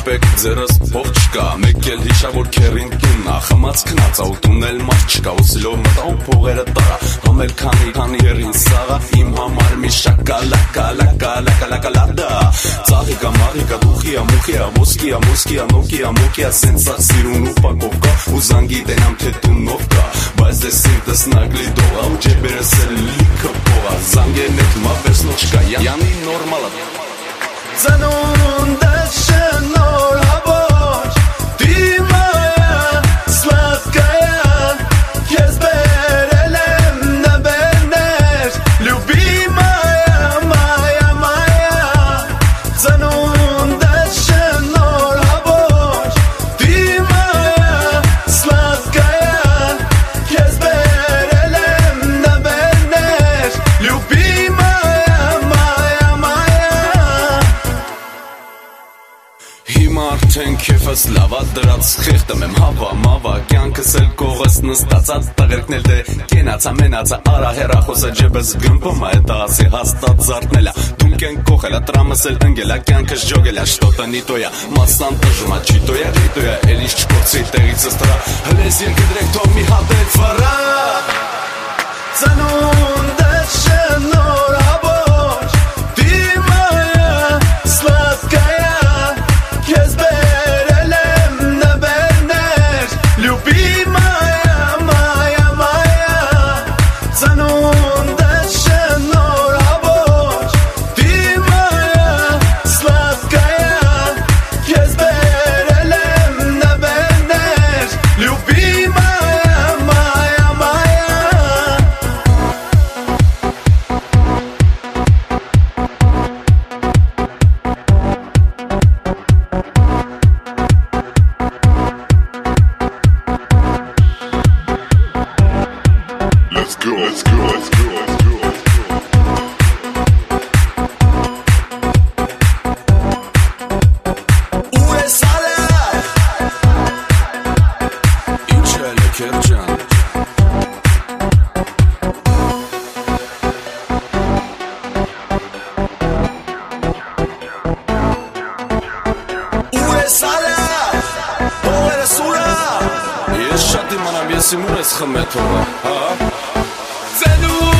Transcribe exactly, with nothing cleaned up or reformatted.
Կապեք ձերս փող չկա, մեկ էլ հիշա որ քերին տուննա, խմած քնած աուտուն էլ մարդ չկա, ուսիլով մտա ու փողերը տարա, համել քանի քանի երին սաղա, իմ համար մի շակալակա, լակա, լակա, լակա, լադա, ծաղիկա, մաղիկա, դուխիա, մուխիա, ոսկիա, մոսկիա, նոկիա, մոկիա, սենսա սիրուն ու պակով կա, ու զանգի տենամ թե տունով կա, բայց դե սիրտս նագլի դողա, ու ջեբերս էլ լիքը փողա, զանգեն էտ մավերսնո չկա, յանի նորմալա Ծնունդս շնոր հաբոչ, դիմայա, սլատկայա, կեզ բերել եմ նվերներ, լյուբիմայա, մայա, մայա, ծնունդս շնոր հաբոչ, դիմայա, սլատկայա, կեզ բերել եմ նվերներ, լյուբիմայա, մայա, մայա Հիմա արդեն քեֆս լավա դրած խեղտեմ եմ հավա մավա կյանքս էլ կողս նստացած տղերքնել դե կենացա մենացա արա հեռախոսը ջեբս գմպում այդ ասի հաստատ զարթնելա դունքեն կողելա տրամս էլ ընգելա կյանքս ջոգելա շտոտը նիտոյա մասան տժումա չիտոյա ռիտոյա էլ իշ չկործի տեղիցս տրա հլես երկը դրեք թող մի հատ էտ վրա ծնունդս շնոր հաբոչ դիմայա սլատկայա Կեզ բերել եմ նվերներ, լյուբիմայա, մայա, մայա, ծնունդս շնոր հաբոչ, դիմայա, սլատկայա, կեզ բերել եմ նվերներ, լյուբիմայա, մայա, մայա Let's go, let's go, let's go, let's go, let's go. Ու ես ալա Ինչ էլ է քերջան Ու ես ալա Փողերը սուրա Ես շատ իմանամ ես իմ ուր ես խմեթողը, հա Ծնու